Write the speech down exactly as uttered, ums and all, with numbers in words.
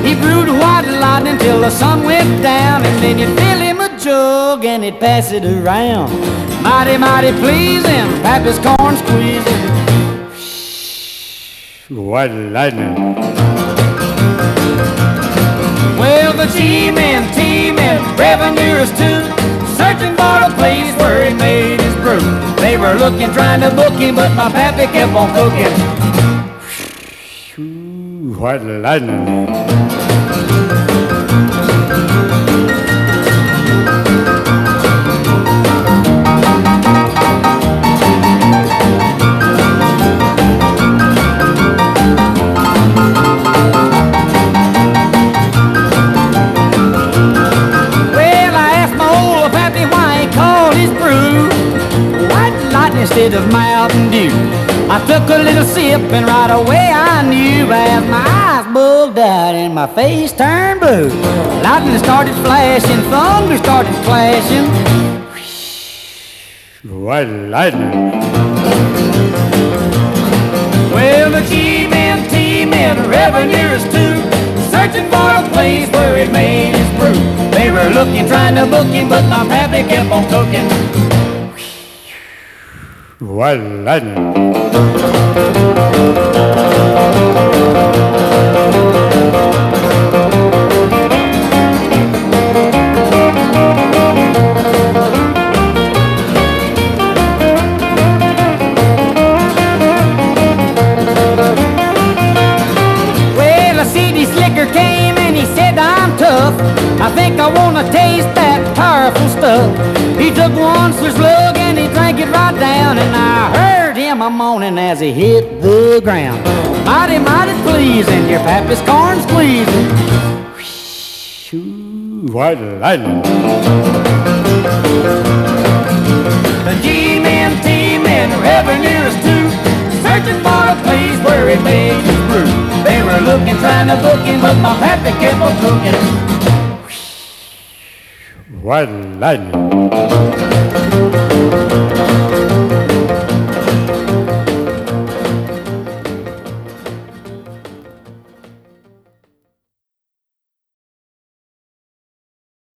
He brewed white lightning till the sun went down, and then you'd fill him a jug and he'd pass it around. Mighty, mighty pleasing, Pappy's corn squeezing. White lightning. Well, the G-men, T-men, revenuers too, searching for a place where he made his brew. They were looking, trying to book him, but my pappy kept on cooking. White lightning. Instead of Mountain Dew, I took a little sip and right away I knew, as my eyes bugged out and my face turned blue. Lightning started flashing, thunder started clashing. White lightning. Well, the G-men, T-men, revenuers too, searching for a place where he made his brew. They were looking, trying to book him, but my pappy kept on cooking. White lightning. Well, a C D slicker came and he said, I'm tough. I think I want to taste that powerful stuff. He took one slug and he drank it right down, and I heard him a moaning as he hit the ground. Mighty, mighty pleasing, your pappy's corn squeezing. White lightning. The G-men, T-men, revenuers too, searching for a place where he made his brew. They were looking, trying to book him, but my pappy kept on cooking. White lightning.